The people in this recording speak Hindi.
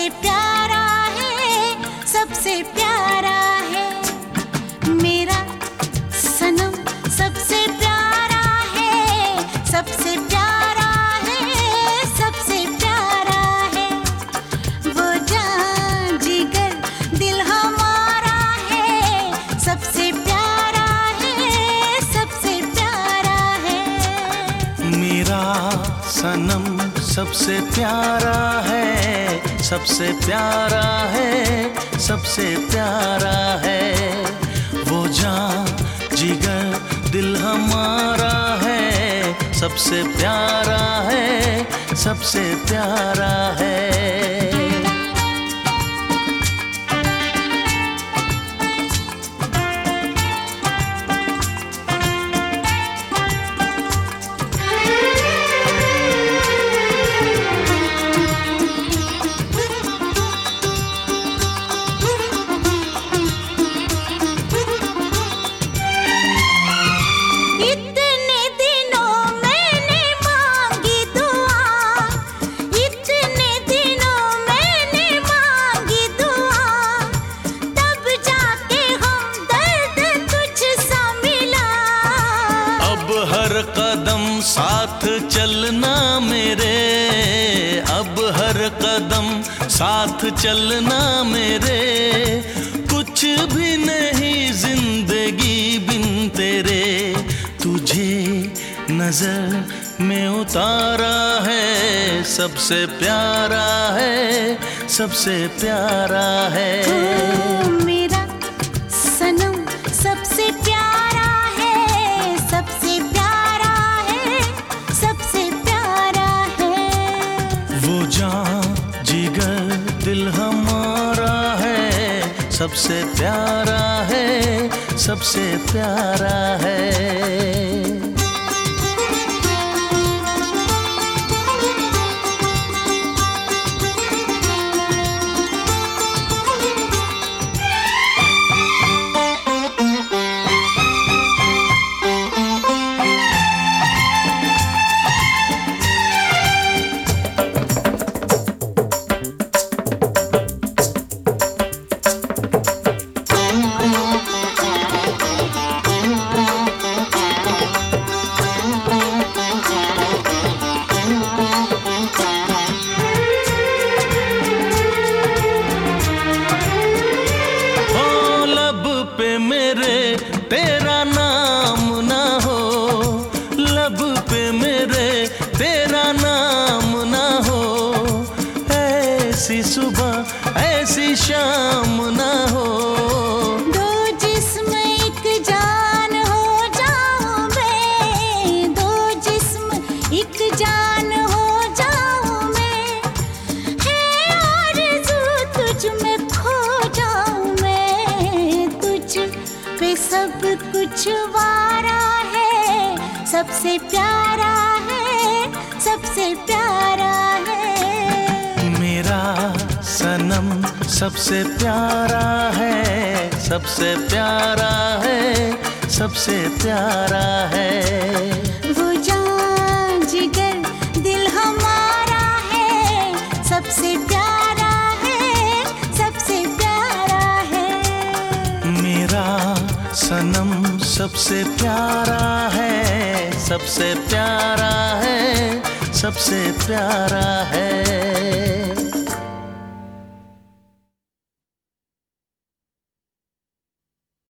सबसे प्यारा है, सबसे प्यारा है मेरा सनम, सबसे प्यारा है, सबसे प्यारा है, सबसे प्यारा है। वो जान जिगर दिल हमारा है, सबसे प्यारा है, सबसे प्यारा है मेरा सनम, सबसे प्यारा है, सबसे प्यारा है, सबसे प्यारा है। वो जान जिगर दिल हमारा है, सबसे प्यारा है, सबसे प्यारा है। कदम साथ चलना मेरे, अब हर कदम साथ चलना मेरे। कुछ भी नहीं जिंदगी बिन तेरे, तुझे नजर में उतारा है, सबसे प्यारा है, सबसे प्यारा है। मेरा सनम सबसे प्यारा है, सबसे प्यारा है, सबसे प्यारा है। वो जान जिगर दिल हमारा है, सबसे प्यारा है, सबसे प्यारा है। मेरे तेरा नाम ना हो, लब पे मेरे तेरा नाम ना हो, ऐसी सुबह ऐसी शाम ना हो। दो जिस्म एक जान हो जाऊं मैं, दो जिस्म एक जान हो जाऊं मैं, है आरज़ू तुझ में खो जाऊं मैं। तुझ पे सब कुछ वारा है, सबसे प्यारा है, सबसे प्यारा है मेरा सनम, सबसे प्यारा है, सबसे प्यारा है, सबसे प्यारा है। वो जान जिगर दिल हमारा है, सबसे प्यारा है, सबसे प्यारा है मेरा सनम, सबसे प्यारा है, सबसे प्यारा है, सबसे प्यारा है।